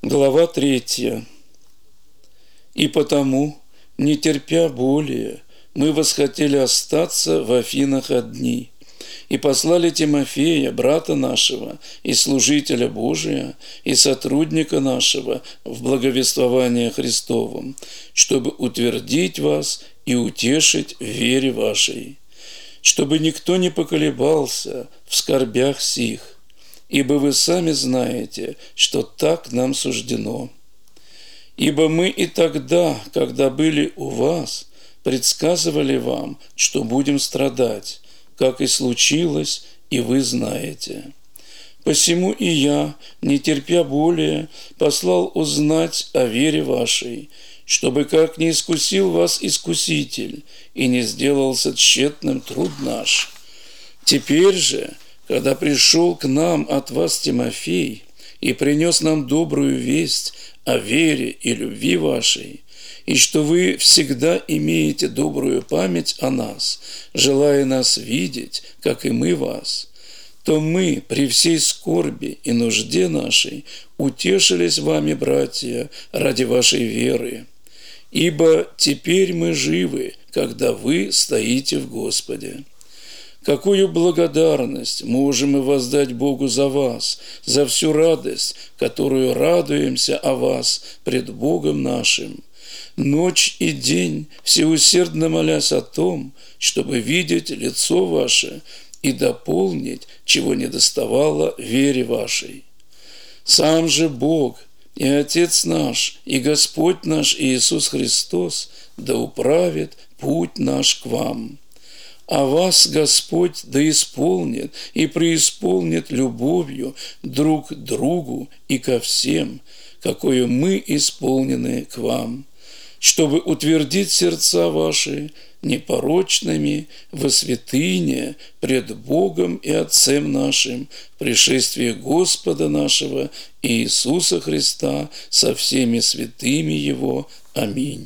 Глава 3. «И потому, не терпя более, мы восхотели остаться в Афинах одни, и послали Тимофея, брата нашего, и служителя Божия, и сотрудника нашего в благовествовании Христовом, чтобы утвердить вас и утешить в вере вашей, чтобы никто не поколебался в скорбях сих, ибо вы сами знаете, что так нам суждено. Ибо мы и тогда, когда были у вас, предсказывали вам, что будем страдать, как и случилось, и вы знаете. Посему и я, не терпя более, послал узнать о вере вашей, чтобы как не искусил вас искуситель, и не сделался тщетным труд наш. Теперь же, когда пришел к нам от вас Тимофей и принес нам добрую весть о вере и любви вашей, и что вы всегда имеете добрую память о нас, желая нас видеть, как и мы вас, то мы при всей скорби и нужде нашей утешились вами, братья, ради вашей веры. Ибо теперь мы живы, когда вы стоите в Господе. Какую благодарность можем мы воздать Богу за вас, за всю радость, которую радуемся о вас пред Богом нашим, ночь и день всеусердно молясь о том, чтобы видеть лицо ваше и дополнить, чего недоставало вере вашей. Сам же Бог и Отец наш, и Господь наш Иисус Христос да управит путь наш к вам. А вас Господь да исполнит и преисполнит любовью друг к другу и ко всем, какою мы исполнены к вам, чтобы утвердить сердца ваши непорочными во святыне пред Богом и Отцем нашим в пришествии Господа нашего Иисуса Христа со всеми святыми Его. Аминь.